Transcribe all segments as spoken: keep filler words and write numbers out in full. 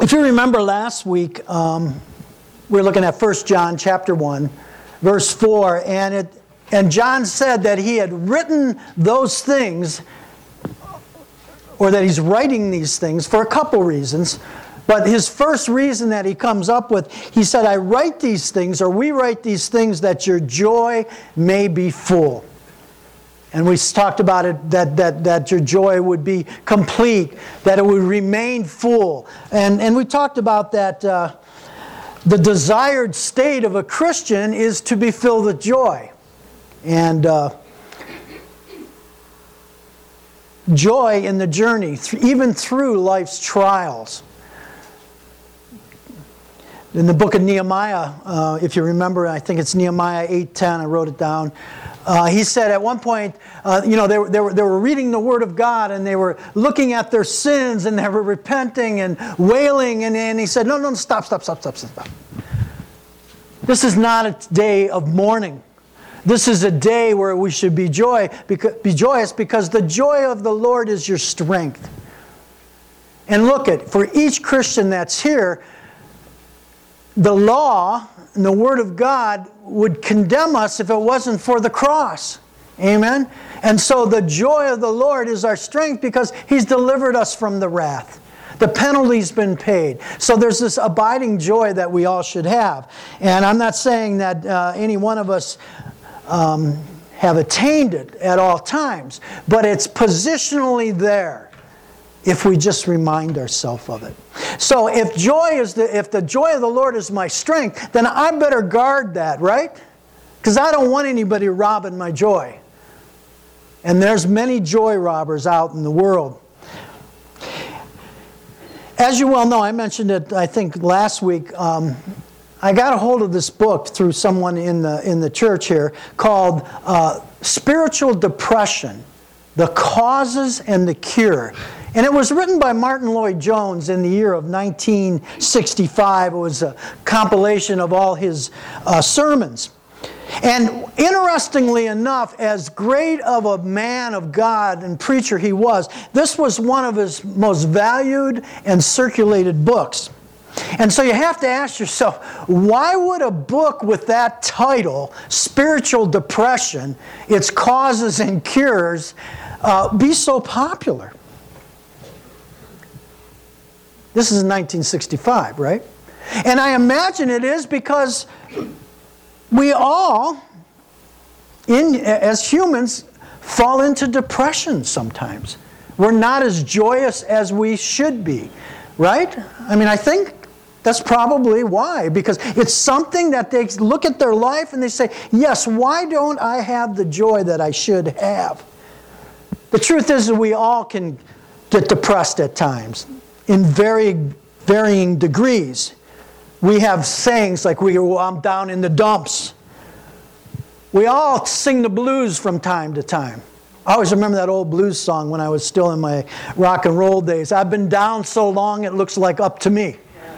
If you remember last week, um, we were looking at First John chapter one, verse four, and it and John said that he had written those things, or that he's writing these things for a couple reasons. But his first reason that he comes up with, he said, I write these things, or we write these things, that your joy may be full. And we talked about it, that, that, that your joy would be complete, that it would remain full. And, and we talked about that uh, the desired state of a Christian is to be filled with joy. And uh, joy in the journey, even through life's trials. In the book of Nehemiah, uh, if you remember, I think it's Nehemiah eight ten, I wrote it down. Uh, he said at one point, uh, you know, they, they, were, they were reading the Word of God and they were looking at their sins and they were repenting and wailing. And, and he said, no, no, stop, stop, stop, stop, stop. This is not a day of mourning. This is a day where we should be, joy, because, be joyous because the joy of the Lord is your strength. And look at, for each Christian that's here, the law and the Word of God would condemn us if it wasn't for the cross. Amen? And so the joy of the Lord is our strength because He's delivered us from the wrath. The penalty's been paid. So there's this abiding joy that we all should have. And I'm not saying that uh, any one of us um, have attained it at all times, but it's positionally there if we just remind ourselves of it. So if joy is the if the joy of the Lord is my strength, then I better guard that, right? Because I don't want anybody robbing my joy. And there's many joy robbers out in the world. As you well know, I mentioned it, I think, last week. Um, I got a hold of this book through someone in the in the church here called uh, Spiritual Depression: The Causes and the Cure. And it was written by Martin Lloyd-Jones in the year of nineteen sixty-five. It was a compilation of all his uh, sermons. And interestingly enough, as great of a man of God and preacher he was, this was one of his most valued and circulated books. And so you have to ask yourself, why would a book with that title, Spiritual Depression, Its Causes and Cures, uh, be so popular? This is in nineteen sixty-five, right? And I imagine it is because we all, in, as humans, fall into depression sometimes. We're not as joyous as we should be, right? I mean, I think that's probably why. Because it's something that they look at their life and they say, yes, why don't I have the joy that I should have? The truth is that we all can get depressed at times in very varying degrees. We have sayings like, we, well, I'm down in the dumps. We all sing the blues from time to time. I always remember that old blues song when I was still in my rock and roll days. I've been down so long it looks like up to me.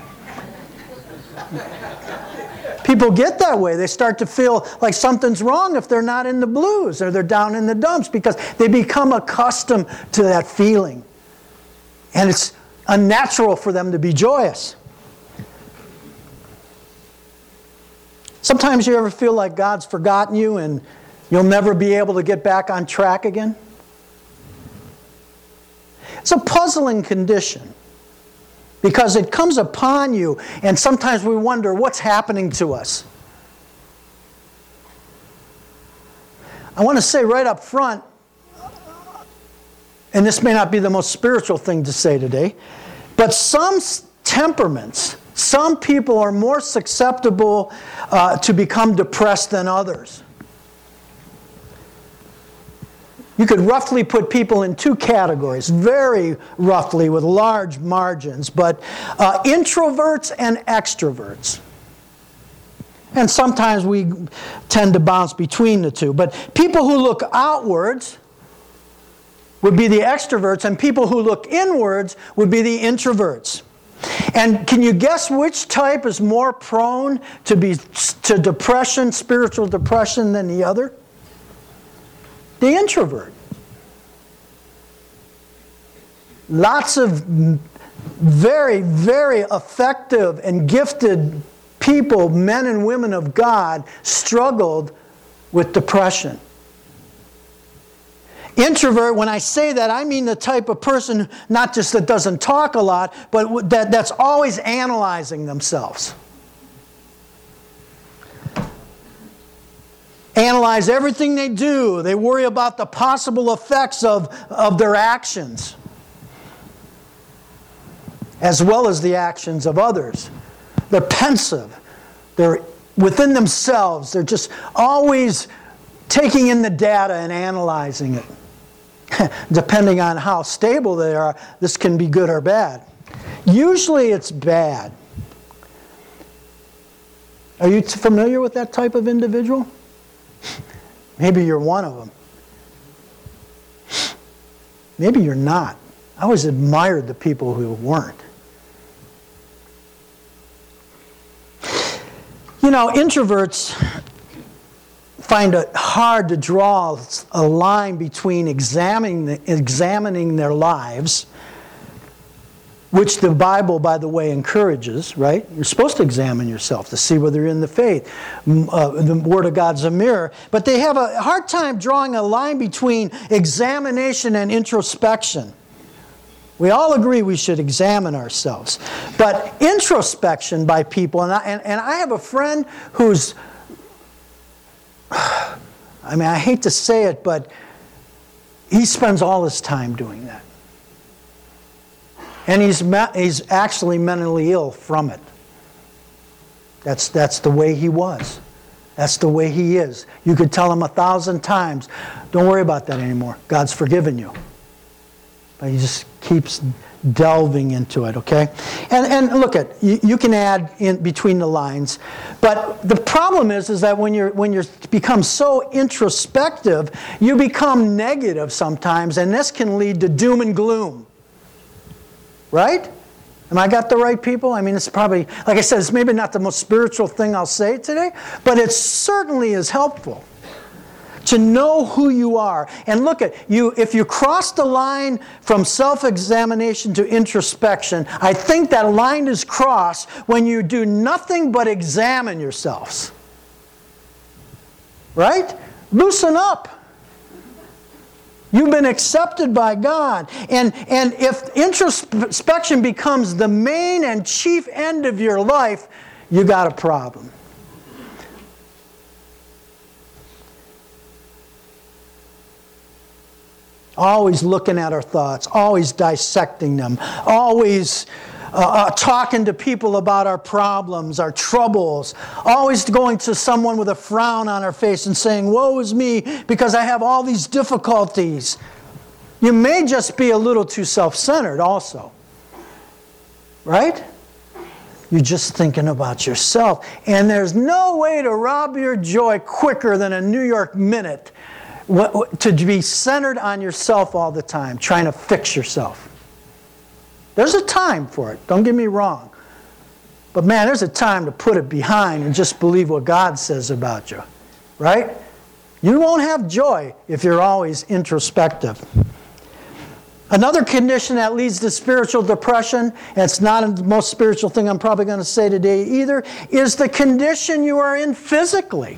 People get that way. They start to feel like something's wrong if they're not in the blues or they're down in the dumps because they become accustomed to that feeling. And it's unnatural for them to be joyous. Sometimes you ever feel like God's forgotten you and you'll never be able to get back on track again? It's a puzzling condition because it comes upon you and sometimes we wonder what's happening to us. I want to say right up front, and this may not be the most spiritual thing to say today, but some temperaments, some people are more susceptible uh, to become depressed than others. You could roughly put people in two categories, very roughly with large margins, but uh, introverts and extroverts. And sometimes we tend to bounce between the two. But people who look outwards would be the extroverts, and people who look inwards would be the introverts. And can you guess which type is more prone to be to depression, spiritual depression, than the other? The introvert. Lots of very, very effective and gifted people, men and women of God, struggled with depression. Introvert, when I say that, I mean the type of person not just that doesn't talk a lot, but that, that's always analyzing themselves. Analyze everything they do. They worry about the possible effects of, of their actions, as well as the actions of others. They're pensive. They're within themselves. They're just always taking in the data and analyzing it. Depending on how stable they are, this can be good or bad. Usually it's bad. Are you familiar with that type of individual? Maybe you're one of them. Maybe you're not. I always admired the people who weren't. You know, introverts find it hard to draw a line between examining, examining their lives, which the Bible, by the way, encourages, right? You're supposed to examine yourself to see whether you're in the faith. Uh, the Word of God's a mirror. But they have a hard time drawing a line between examination and introspection. We all agree we should examine ourselves. But introspection by people, and I, and, and I have a friend who's, I mean, I hate to say it, but he spends all his time doing that. And he's me- he's actually mentally ill from it. That's, that's the way he was. That's the way he is. You could tell him a thousand times, don't worry about that anymore. God's forgiven you. But he just keeps delving into it, okay? And and look at, you, you can add in between the lines, but the problem is is that when you're when you become so introspective, you become negative sometimes, and this can lead to doom and gloom. Right? Am I got the right people? I mean, it's probably, like I said, it's maybe not the most spiritual thing I'll say today, but it certainly is helpful to know who you are. And look at you, if you cross the line from self-examination to introspection, I think that line is crossed when you do nothing but examine yourselves. Right? Loosen up. You've been accepted by God. And, and if introspection becomes the main and chief end of your life, you got a problem. Always looking at our thoughts, always dissecting them, always uh, uh, talking to people about our problems, our troubles, always going to someone with a frown on our face and saying, woe is me, because I have all these difficulties. You may just be a little too self-centered also. Right? You're just thinking about yourself. And there's no way to rob your joy quicker than a New York Minute. To be centered on yourself all the time, trying to fix yourself. There's a time for it, don't get me wrong. But man, there's a time to put it behind and just believe what God says about you. Right? You won't have joy if you're always introspective. Another condition that leads to spiritual depression, and it's not the most spiritual thing I'm probably going to say today either, is the condition you are in physically.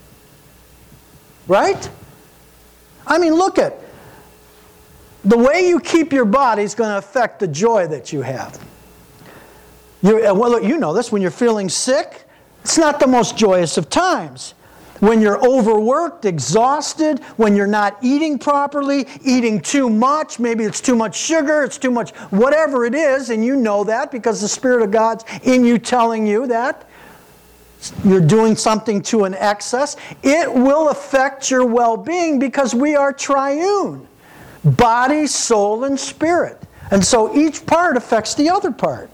Right? I mean, look at the way you keep your body is going to affect the joy that you have. You're, well, you know this, when you're feeling sick, it's not the most joyous of times. When you're overworked, exhausted, when you're not eating properly, eating too much, maybe it's too much sugar, it's too much whatever it is, and you know that because the Spirit of God's in you telling you that. You're doing something to an excess, it will affect your well-being because we are triune. Body, soul, and spirit. And so each part affects the other part.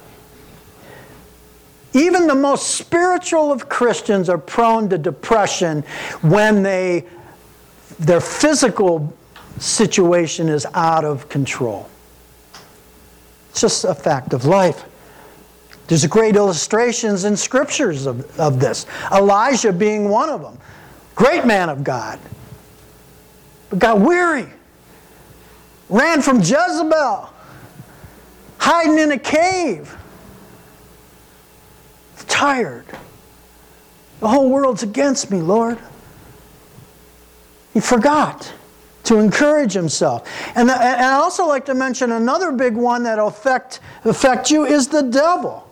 Even the most spiritual of Christians are prone to depression when they, their physical situation is out of control. It's just a fact of life. There's great illustrations in scriptures of, of this. Elijah being one of them. Great man of God. But got weary. Ran from Jezebel. hiding in a cave. Tired. The whole world's against me, Lord. He forgot to encourage himself. And, the, and I also like to mention another big one that will affect, affect you is the devil.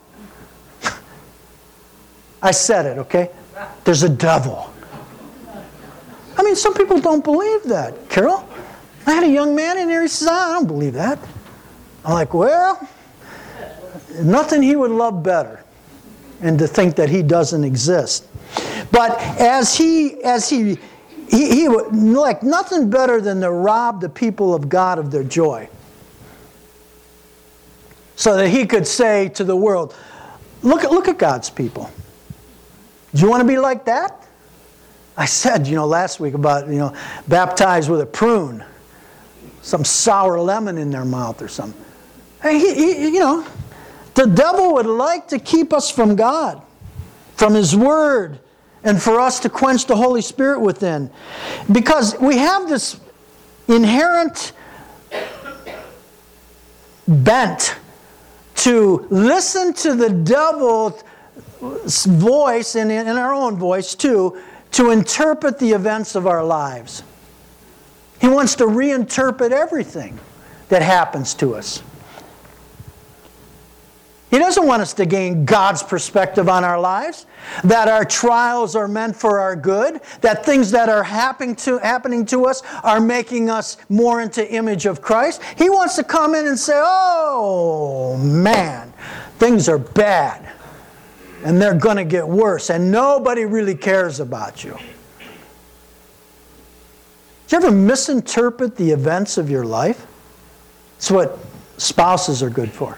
I said it, okay? There's a devil. I mean, some people don't believe that, Carol. I had a young man in there, he says, I don't believe that. I'm like, well, nothing he would love better and to think that he doesn't exist. But as he, as he, he, he would like nothing better than to rob the people of God of their joy. So that he could say to the world, look at, look at God's people. Do you want to be like that? I said, you know, last week about, you know, baptized with a prune. Some sour lemon in their mouth or something. Hey, he, he, you know, the devil would like to keep us from God, from His Word, and for us to quench the Holy Spirit within. Because we have this inherent bent to listen to the devil's voice, and in our own voice too, to interpret the events of our lives. He wants to reinterpret everything that happens to us. He doesn't want us to gain God's perspective on our lives, that our trials are meant for our good, that things that are happening to, happening to us are making us more into image of Christ. He wants to come in and say, oh man, things are bad, and they're going to get worse, and nobody really cares about you. Do you ever misinterpret the events of your life? It's what spouses are good for.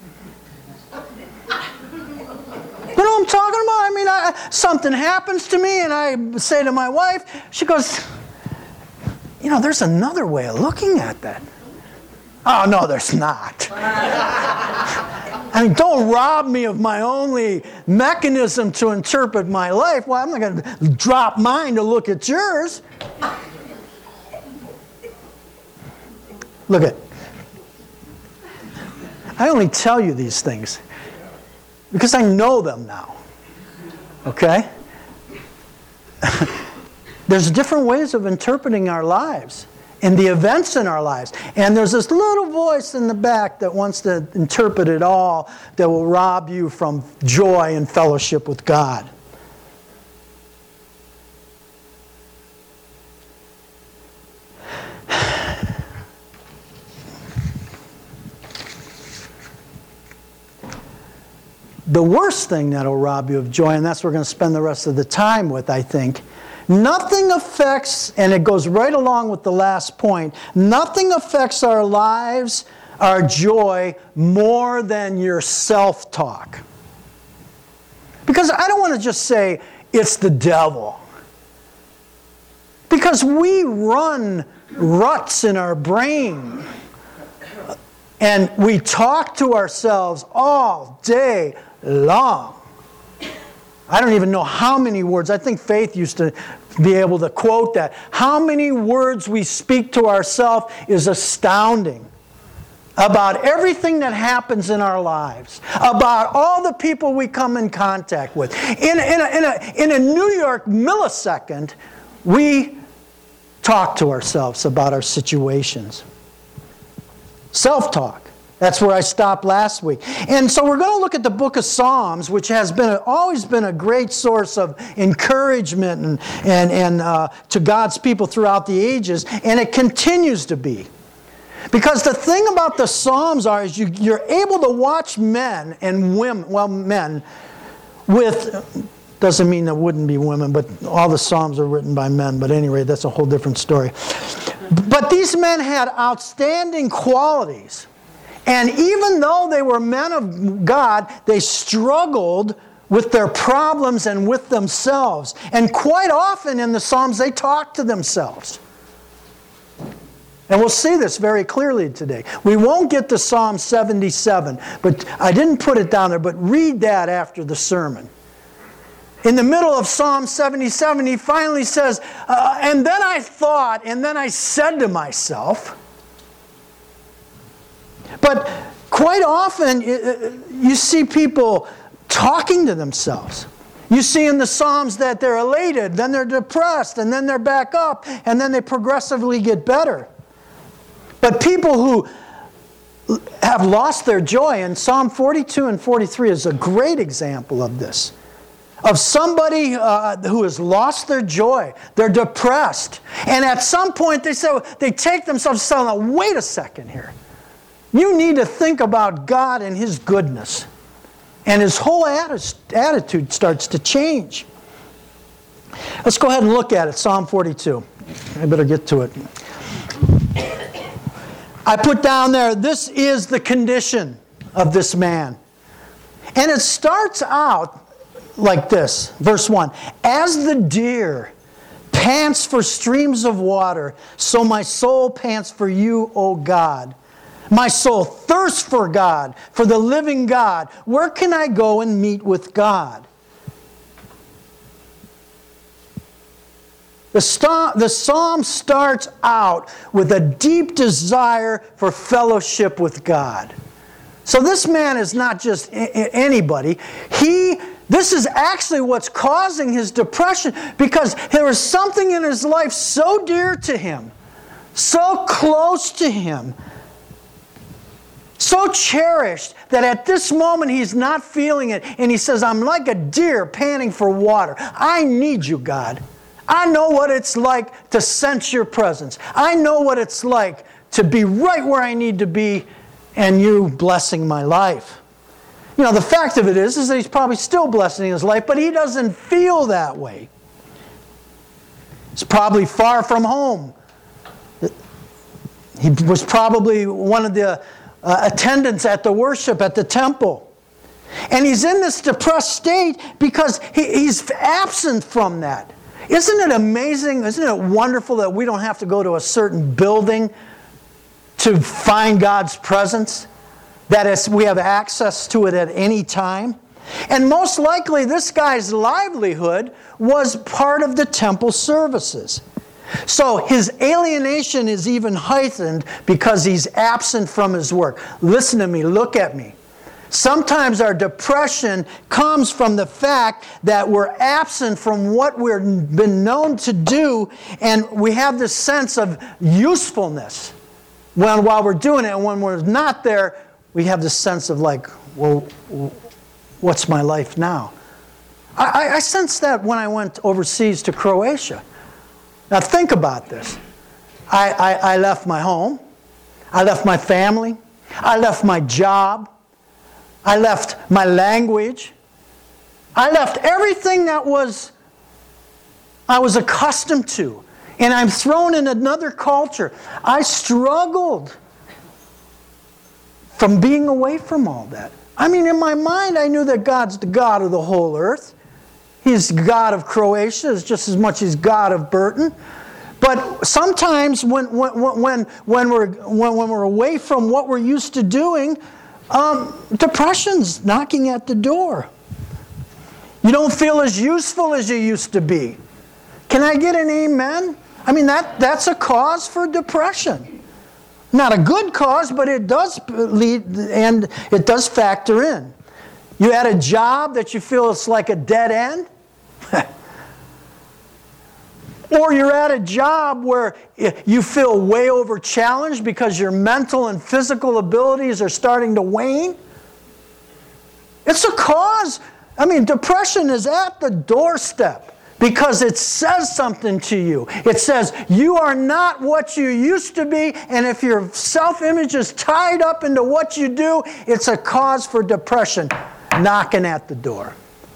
You know what I'm talking about? I mean, I, something happens to me and I say to my wife, she goes, you know, there's another way of looking at that. Oh, no, there's not. I mean, don't rob me of my only mechanism to interpret my life. Well, I'm not going to drop mine to look at yours. Look at, I only tell you these things because I know them now. Okay? There's different ways of interpreting our lives and the events in our lives. And there's this little voice in the back that wants to interpret it all that will rob you from joy and fellowship with God. The worst thing that will rob you of joy, and that's what we're going to spend the rest of the time with, I think, nothing affects, and it goes right along with the last point, nothing affects our lives, our joy, more than your self-talk. Because I don't want to just say, it's the devil. Because we run ruts in our brain. And we talk to ourselves all day long. I don't even know how many words. I think Faith used to be able to quote that. How many words we speak to ourselves is astounding. About everything that happens in our lives. About all the people we come in contact with. In, in, a, in, a, in a New York millisecond, we talk to ourselves about our situations. Self-talk. That's where I stopped last week. And so we're going to look at the book of Psalms, which has been a, always been a great source of encouragement and, and, and uh, to God's people throughout the ages, and it continues to be. Because the thing about the Psalms are is you, you're able to watch men and women, well, men, with, doesn't mean there wouldn't be women, but all the Psalms are written by men, but anyway, that's a whole different story. But these men had outstanding qualities. And even though they were men of God, they struggled with their problems and with themselves. And quite often in the Psalms, they talk to themselves. And we'll see this very clearly today. We won't get to Psalm seventy-seven, but I didn't put it down there, but read that after the sermon. In the middle of Psalm seventy-seven, he finally says, uh, and then I thought, and then I said to myself. But quite often you see people talking to themselves. You see in the Psalms that they're elated, then they're depressed, and then they're back up, and then they progressively get better. But people who have lost their joy, and Psalm forty-two and forty-three is a great example of this, of somebody uh, who has lost their joy. They're depressed. And at some point they say, they take themselves and say, wait a second here. You need to think about God and His goodness. And his whole attitude starts to change. Let's go ahead and look at it. Psalm forty-two. I better get to it. I put down there, this is the condition of this man. And it starts out like this. Verse one. As the deer pants for streams of water, so my soul pants for you, O God. My soul thirsts for God, for the living God. Where can I go and meet with God? The, st- the psalm starts out with a deep desire for fellowship with God. So this man is not just a- anybody. He, this is actually what's causing his depression, because there is something in his life so dear to him, so close to him, so cherished, that at this moment he's not feeling it. And he says, I'm like a deer panting for water. I need you, God. I know what it's like to sense your presence. I know what it's like to be right where I need to be, and you blessing my life. You know, the fact of it is, is that he's probably still blessing his life, but he doesn't feel that way. He's probably far from home. He was probably one of the Uh, attendance at the worship at the temple. And he's in this depressed state because he, he's absent from that. Isn't it amazing? Isn't it wonderful that we don't have to go to a certain building to find God's presence? That is, we have access to it at any time. And most likely this guy's livelihood was part of the temple services. So his alienation is even heightened because he's absent from his work. Listen to me, look at me. Sometimes our depression comes from the fact that we're absent from what we've been known to do, and we have this sense of usefulness when, while we're doing it. And when we're not there, we have this sense of like, well, what's my life now? I, I sensed that when I went overseas to Croatia. Now think about this. I, I, I left my home. I left my family. I left my job. I left my language. I left everything that was I was accustomed to. And I'm thrown in another culture. I struggled from being away from all that. I mean, in my mind, I knew that God's the God of the whole earth. He's God of Croatia just as much as God of Burton. But sometimes when when when when we're when, when we're away from what we're used to doing, um, depression's knocking at the door. You don't feel as useful as you used to be. Can I get an amen? I mean, that that's a cause for depression. Not a good cause, but it does lead and it does factor in. You had a job that you feel it's like a dead end. Or you're at a job where you feel way over challenged because your mental and physical abilities are starting to wane. It's a cause. I mean, depression is at the doorstep because it says something to you. It says you are not what you used to be, and if your self-image is tied up into what you do, it's a cause for depression knocking at the door.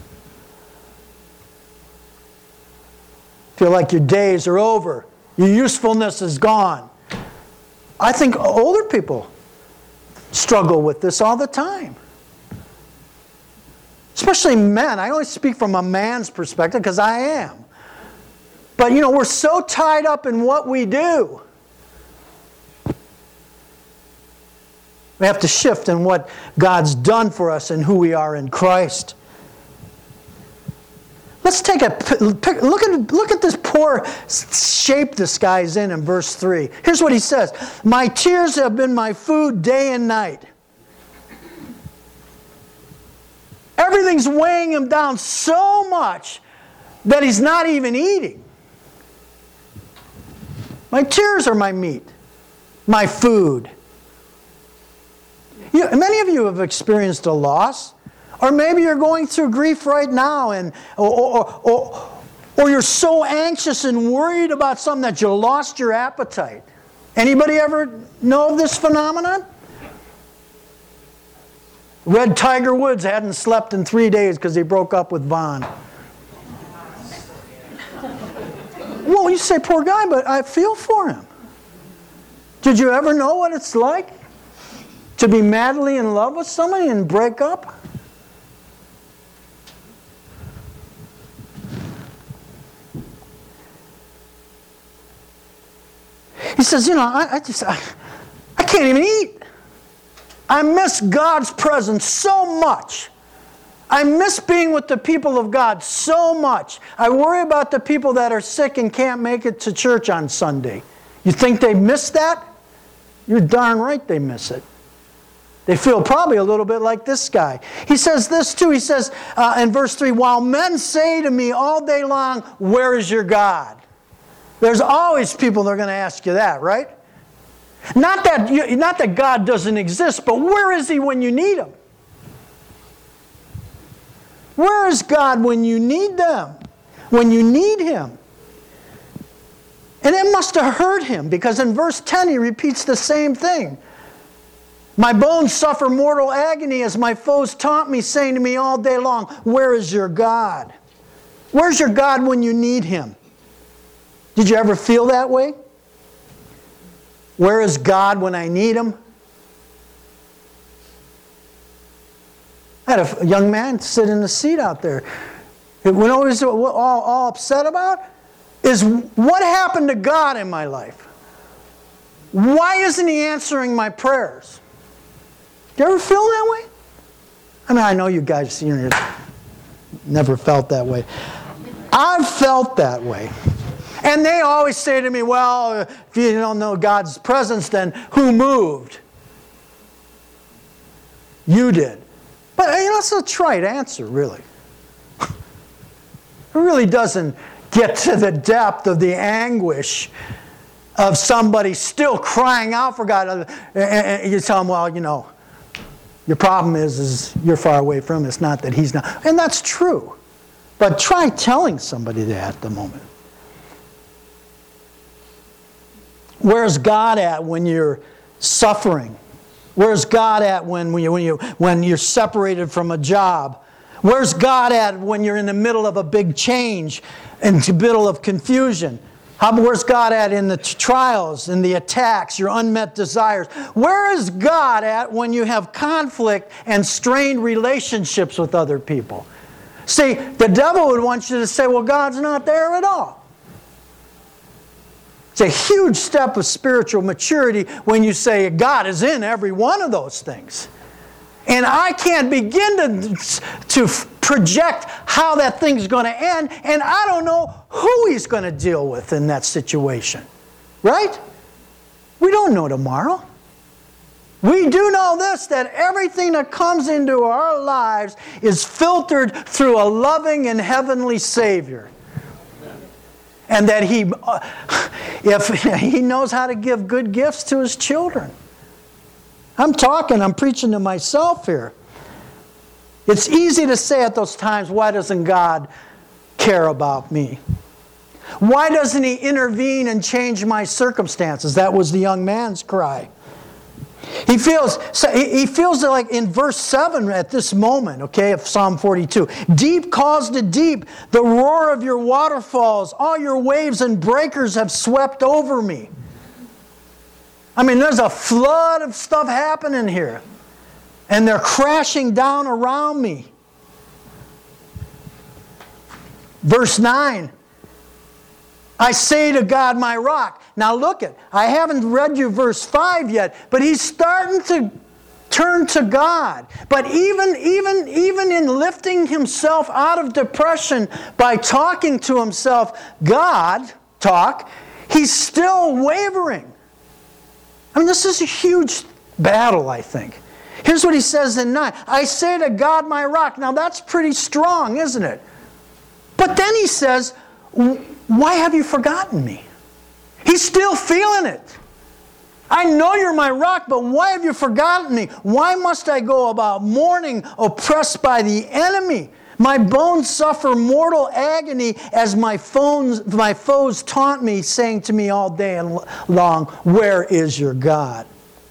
Feel like your days are over. Your usefulness is gone. I think older people struggle with this all the time. Especially men. I only speak from a man's perspective because I am. But, you know, we're so tied up in what we do. We have to shift in what God's done for us and who we are in Christ. Let's take a look at look at this poor shape this guy's in in verse three. Here's what he says: "My tears have been my food day and night." Everything's weighing him down so much that he's not even eating. My tears are my meat, my food. You, many of you have experienced a loss, or maybe you're going through grief right now, and or, or, or, or you're so anxious and worried about something that you lost your appetite. Anybody ever know of this phenomenon? Read Tiger Woods hadn't slept in three days because he broke up with Vaughn. Well, you say, poor guy, but I feel for him. Did you ever know what it's like to be madly in love with somebody and break up? He says, you know, I, I just, I, I can't even eat. I miss God's presence so much. I miss being with the people of God so much. I worry about the people that are sick and can't make it to church on Sunday. You think they miss that? You're darn right they miss it. They feel probably a little bit like this guy. He says this too. He says uh, in verse three, while men say to me all day long, where is your God? There's always people that are going to ask you that, right? Not that, you, not that God doesn't exist, but where is He when you need Him? Where is God when you need them? When you need Him? And it must have hurt him, because in verse ten he repeats the same thing. My bones suffer mortal agony as my foes taunt me, saying to me all day long, where is your God? Where's your God when you need Him? Did you ever feel that way? Where is God when I need Him? I had a young man sit in the seat out there. What I was all, all upset about is what happened to God in my life? Why isn't He answering my prayers? Do you ever feel that way? I mean, I know you guys you know, never felt that way. I've felt that way. And they always say to me, well, if you don't know God's presence, then who moved? You did. But you know, it's a trite answer, really. It really doesn't get to the depth of the anguish of somebody still crying out for God. And you tell them, well, you know, your problem is, is you're far away from Him. It's not that He's not. And that's true. But try telling somebody that at the moment. Where's God at when you're suffering? Where's God at when, when, you, when, you, when you're separated from a job? Where's God at when you're in the middle of a big change, in the middle of confusion? How, where's God at in the trials, in the attacks, your unmet desires? Where is God at when you have conflict and strained relationships with other people? See, the devil would want you to say, well, God's not there at all. It's a huge step of spiritual maturity when you say God is in every one of those things. And I can't begin to, to project how that thing's going to end, and I don't know who He's going to deal with in that situation. Right? We don't know tomorrow. We do know this, that everything that comes into our lives is filtered through a loving and heavenly Savior. And that He, if He knows how to give good gifts to His children. I'm talking, I'm preaching to myself here. It's easy to say at those times, why doesn't God care about me? Why doesn't He intervene and change my circumstances? That was the young man's cry. He feels, he feels like in verse seven at this moment, okay, of Psalm forty-two. Deep calls to deep, the roar of your waterfalls, all your waves and breakers have swept over me. I mean, there's a flood of stuff happening here. And they're crashing down around me. Verse nine. I say to God, my rock. Now look it. I haven't read you verse five yet, but he's starting to turn to God. But even, even, even in lifting himself out of depression by talking to himself, God, talk, he's still wavering. I mean, this is a huge battle, I think. Here's what he says in nine. I say to God, my rock. Now that's pretty strong, isn't it? But then he says, why have you forgotten me? He's still feeling it. I know you're my rock, but why have you forgotten me? Why must I go about mourning, oppressed by the enemy? My bones suffer mortal agony as my foes, my foes taunt me, saying to me all day long, where is your God?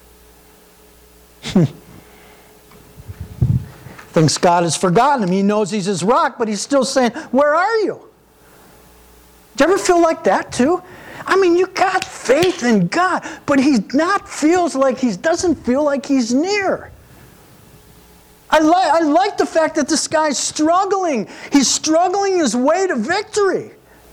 Thinks God has forgotten him. He knows he's his rock, but he's still saying, where are you? Do you ever feel like that too? I mean, you got faith in God, but he not feels like he doesn't feel like he's near. I like I like the fact that this guy's struggling. He's struggling his way to victory.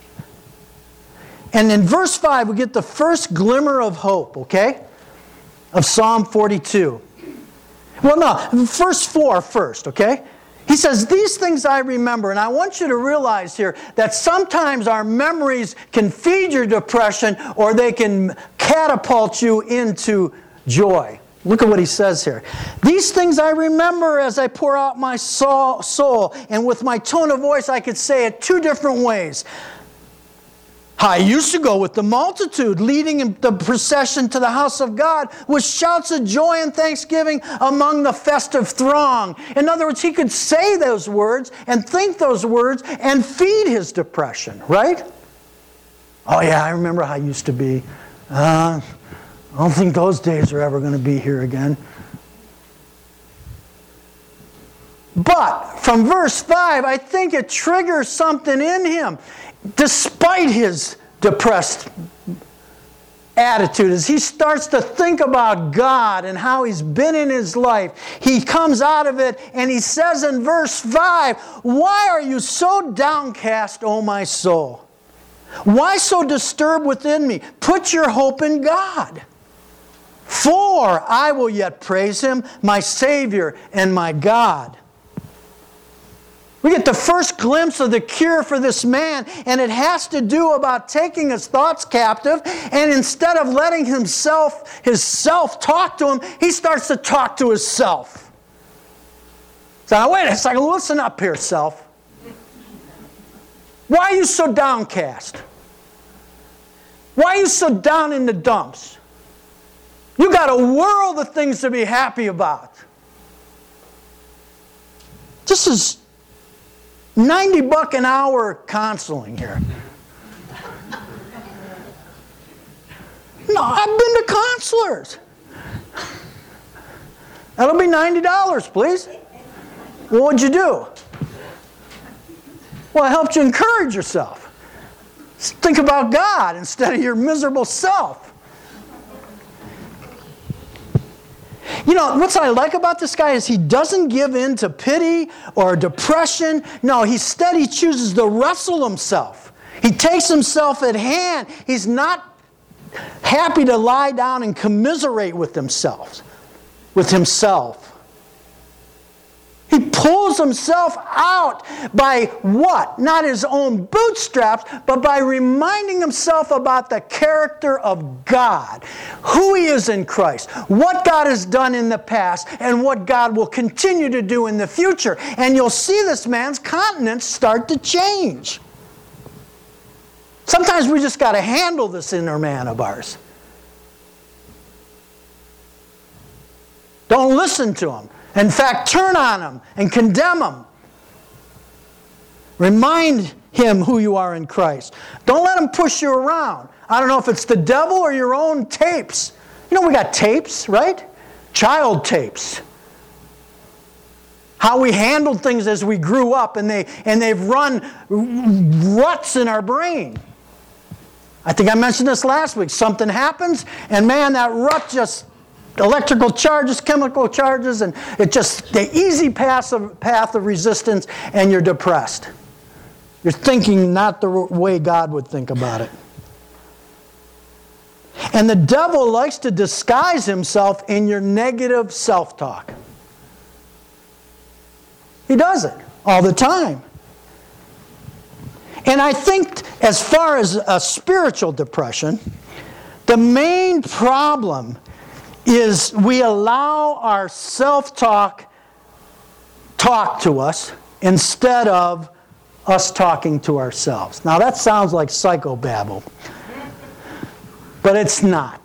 And in verse five, we get the first glimmer of hope, okay? Of Psalm forty-two. Well, no, verse four first, okay? He says, these things I remember. And I want you to realize here that sometimes our memories can feed your depression or they can catapult you into joy. Look at what he says here. These things I remember as I pour out my soul. And with my tone of voice, I could say it two different ways. I used to go with the multitude, leading the procession to the house of God with shouts of joy and thanksgiving among the festive throng. In other words, he could say those words and think those words and feed his depression, right? Oh yeah, I remember how I used to be. Uh, I don't think those days are ever going to be here again. But from verse five, I think it triggers something in him. Despite his depressed attitude, as he starts to think about God and how he's been in his life, he comes out of it and he says in verse five, why are you so downcast, O my soul? Why so disturbed within me? Put your hope in God. For I will yet praise him, my Savior and my God. We get the first glimpse of the cure for this man, and it has to do about taking his thoughts captive, and instead of letting himself, his self talk to him, he starts to talk to his self. So now wait a second, listen up here, self. Why are you so downcast? Why are you so down in the dumps? You got a world of things to be happy about. This is ninety buck an hour counseling here. No, I've been to counselors. That'll be ninety dollars, please. Well, what'd you do? Well, I helped you encourage yourself. Think about God instead of your miserable self. You know, what I like about this guy is he doesn't give in to pity or depression. No, he instead he chooses to wrestle himself. He takes himself at hand. He's not happy to lie down and commiserate with himself. With himself. He pulls himself out by what? Not his own bootstraps, but by reminding himself about the character of God, who he is in Christ, what God has done in the past, and what God will continue to do in the future. And you'll see this man's countenance start to change. Sometimes we just got to handle this inner man of ours. Don't listen to him. In fact, turn on him and condemn him. Remind him who you are in Christ. Don't let him push you around. I don't know if it's the devil or your own tapes. You know we got tapes, right? Child tapes. How we handled things as we grew up, and, they, and they've run ruts in our brain. I think I mentioned this last week. Something happens, and man, that rut just... electrical charges, chemical charges, and it's just the easy path of, path of resistance, and you're depressed. You're thinking not the way God would think about it. And the devil likes to disguise himself in your negative self-talk. He does it all the time. And I think as far as a spiritual depression, the main problem is we allow our self-talk talk to us instead of us talking to ourselves. Now that sounds like psychobabble, but it's not.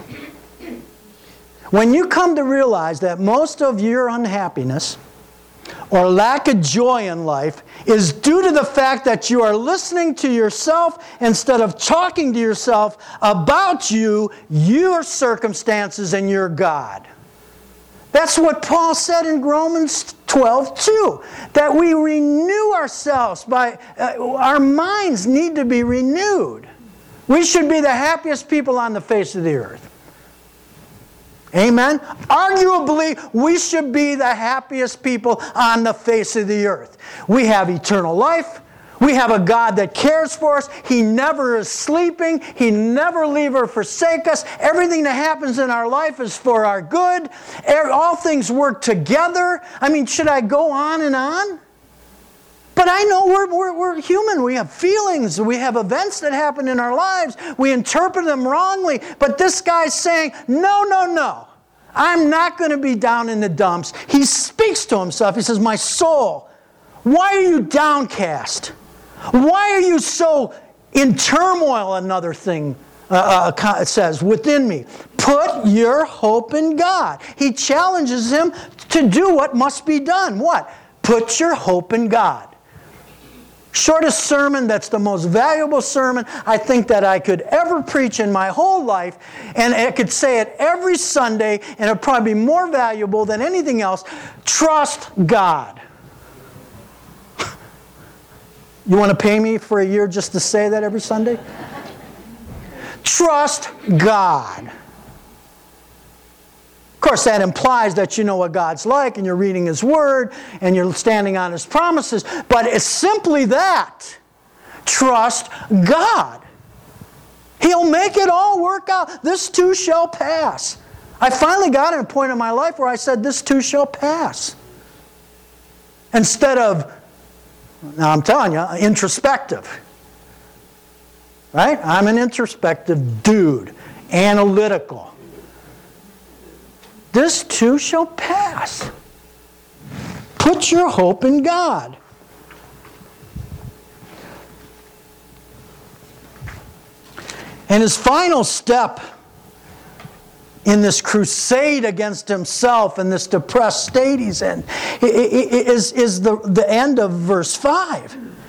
When you come to realize that most of your unhappiness or lack of joy in life is due to the fact that you are listening to yourself instead of talking to yourself about you, your circumstances, and your God. That's what Paul said in Romans twelve two, that we renew ourselves by, uh, our minds need to be renewed. We should be the happiest people on the face of the earth. Amen? Arguably, we should be the happiest people on the face of the earth. We have eternal life. We have a God that cares for us. He never is sleeping. He never leave or forsake us. Everything that happens in our life is for our good. All things work together. I mean, should I go on and on? But I know we're, we're, we're human. We have feelings. We have events that happen in our lives. We interpret them wrongly. But this guy's saying, no, no, no. I'm not going to be down in the dumps. He speaks to himself. He says, my soul, why are you downcast? Why are you so in turmoil? Another thing uh, uh, it says, within me. Put your hope in God. He challenges him to do what must be done. What? Put your hope in God. Shortest sermon, that's the most valuable sermon I think that I could ever preach in my whole life. And I could say it every Sunday, and it would probably be more valuable than anything else. Trust God. You want to pay me for a year just to say that every Sunday? Trust God. Of course, that implies that you know what God's like and you're reading His Word and you're standing on His promises. But it's simply that. Trust God. He'll make it all work out. This too shall pass. I finally got to a point in my life where I said, this too shall pass. Instead of, now I'm telling you, introspective. Right? I'm an introspective dude. Analytical. This too shall pass. Put your hope in God. And his final step in this crusade against himself and this depressed state he's in is, is the, the end of verse five.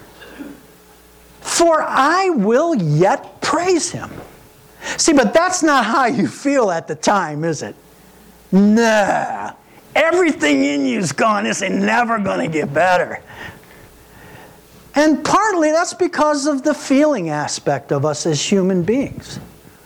For I will yet praise him. See, but that's not how you feel at the time, is it? Nah. Everything in you's gone. This ain't never going to get better. And partly that's because of the feeling aspect of us as human beings.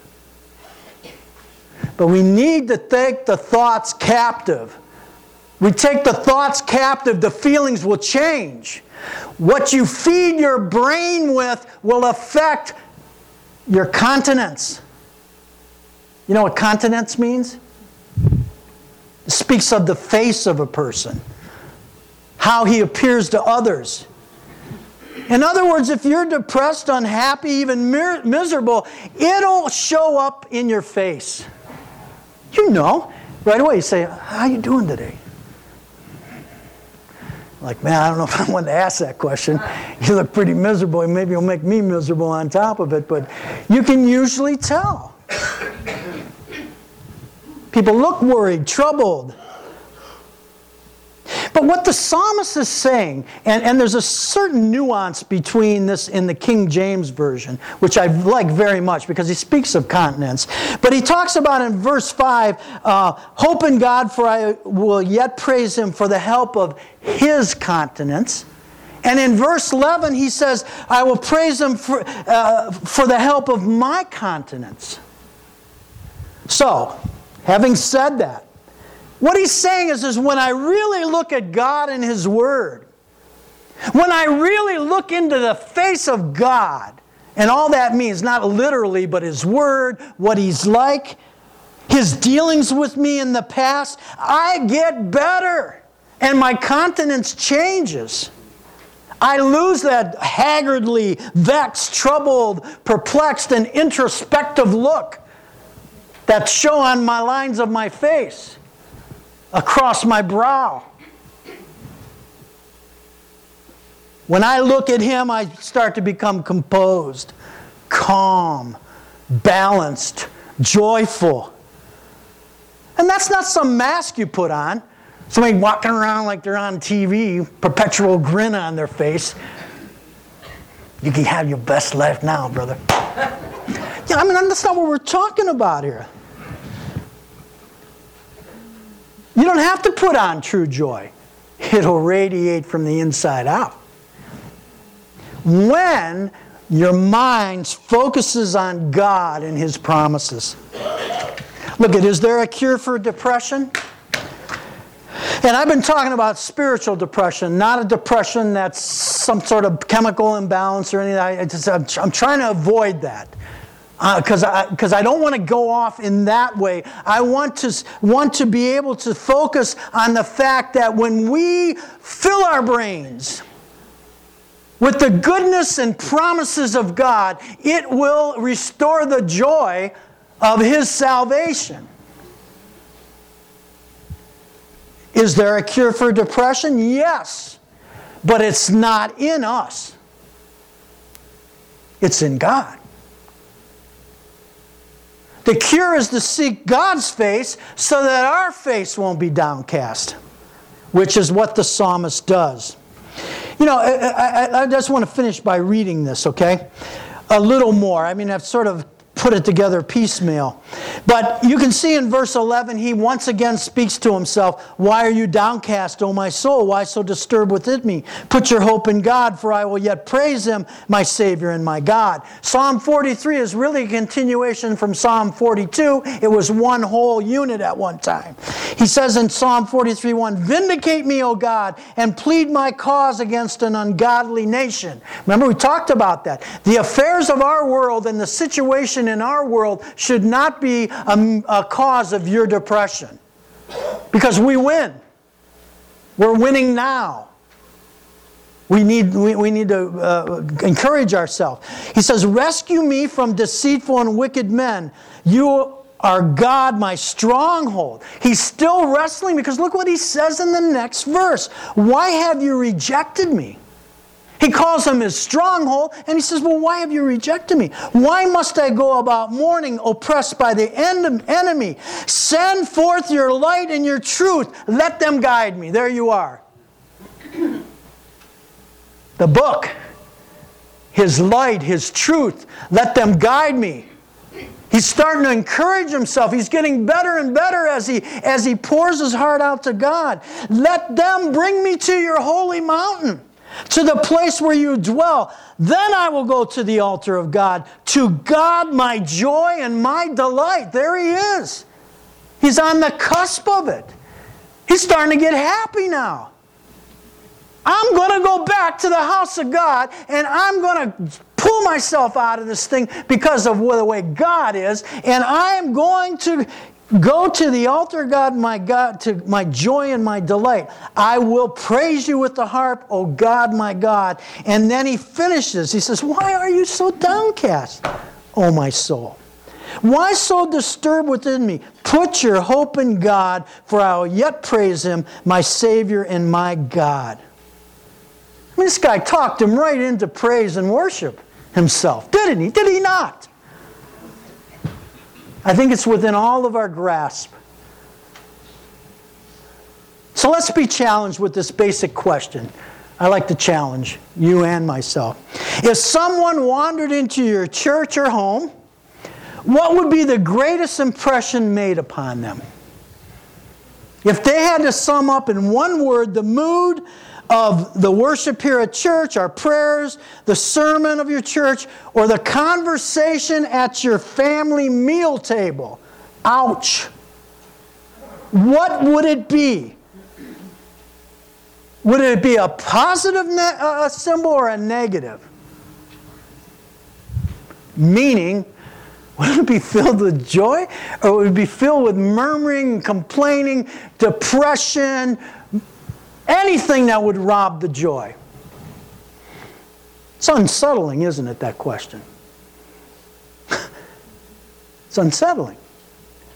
But we need to take the thoughts captive. We take the thoughts captive, the feelings will change. What you feed your brain with will affect your continence. You know what continence means? It speaks of the face of a person, how he appears to others. In other words, if you're depressed, unhappy, even mir- miserable, it'll show up in your face. You know, right away you say, how you doing today? Like, man, I don't know if I wanted to ask that question. You look pretty miserable. Maybe you'll make me miserable on top of it, but you can usually tell. People look worried, troubled. But what the psalmist is saying, and, and there's a certain nuance between this in the King James Version, which I like very much because he speaks of continence. But he talks about in verse five, uh, hope in God, for I will yet praise him for the help of his continence. And in verse eleven, he says, I will praise him for, uh, for the help of my continence. So, having said that, what he's saying is, is when I really look at God and His Word, when I really look into the face of God, and all that means, not literally, but His Word, what He's like, His dealings with me in the past, I get better, and my countenance changes. I lose that haggardly, vexed, troubled, perplexed, and introspective look that show on my lines of my face, across my brow. When I look at him, I start to become composed, calm, balanced, joyful. And that's not some mask you put on. Somebody walking around like they're on T V, perpetual grin on their face. You can have your best life now, brother. Yeah, I mean, that's not what we're talking about here. You don't have to put on true joy. It'll radiate from the inside out. When your mind focuses on God and His promises. Look, is there a cure for depression? And I've been talking about spiritual depression, not a depression that's some sort of chemical imbalance or anything. I just, I'm, I'm trying to avoid that. Because uh, I, because I don't want to go off in that way. I want to, want to be able to focus on the fact that when we fill our brains with the goodness and promises of God, it will restore the joy of His salvation. Is there a cure for depression? Yes. But it's not in us. It's in God. The cure is to seek God's face so that our face won't be downcast, which is what the psalmist does. You know, I, I, I just want to finish by reading this, okay? A little more. I mean, I've sort of put it together piecemeal. But you can see in verse eleven, he once again speaks to himself. Why are you downcast, O my soul? Why so disturbed within me? Put your hope in God, for I will yet praise Him, my Savior and my God. Psalm forty-three is really a continuation from Psalm forty-two. It was one whole unit at one time. He says in Psalm forty-three one, Vindicate me, O God, and plead my cause against an ungodly nation. Remember, we talked about that. The affairs of our world and the situation in our world should not be a, a cause of your depression. Because we win. We're winning now. We need, we, we need to uh, encourage ourselves. He says, Rescue me from deceitful and wicked men. You are God, my stronghold. He's still wrestling because look what he says in the next verse. Why have you rejected me? He calls him his stronghold, and he says, well, why have you rejected me? Why must I go about mourning, oppressed by the enemy? Send forth your light and your truth. Let them guide me. There you are. The book, His light, His truth, let them guide me. He's starting to encourage himself. He's getting better and better as he, as he pours his heart out to God. Let them bring me to your holy mountain, to the place where you dwell. Then I will go to the altar of God. To God my joy and my delight. There he is. He's on the cusp of it. He's starting to get happy now. I'm going to go back to the house of God, and I'm going to pull myself out of this thing because of the way God is, and I'm going to go to the altar of God, my God, to my joy and my delight. I will praise you with the harp, O God, my God. And then he finishes. He says, why are you so downcast, O my soul? Why so disturbed within me? Put your hope in God, for I will yet praise Him, my Savior and my God. I mean, this guy talked him right into praise and worship himself, didn't he? Did he not? I think it's within all of our grasp. So let's be challenged with this basic question. I like to challenge you and myself. If someone wandered into your church or home, what would be the greatest impression made upon them? If they had to sum up in one word the mood of the worship here at church, our prayers, the sermon of your church, or the conversation at your family meal table, ouch. What would it be? Would it be a positive ne- uh, symbol or a negative? Meaning, would it be filled with joy? Or would it be filled with murmuring, complaining, depression, anything that would rob the joy? It's unsettling, isn't it, that question? It's unsettling.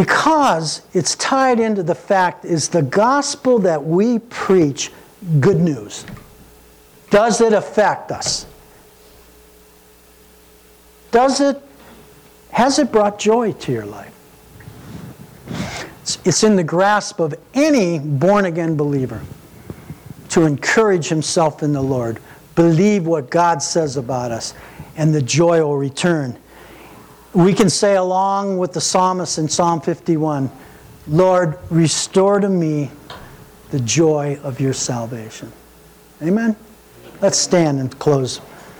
Because it's tied into the fact, is the gospel that we preach good news? Does it affect us? Does it, has it brought joy to your life? It's, it's in the grasp of any born-again believer to encourage himself in the Lord, believe what God says about us, and the joy will return. We can say along with the psalmist in Psalm fifty-one, Lord, restore to me the joy of your salvation. Amen? Let's stand and close.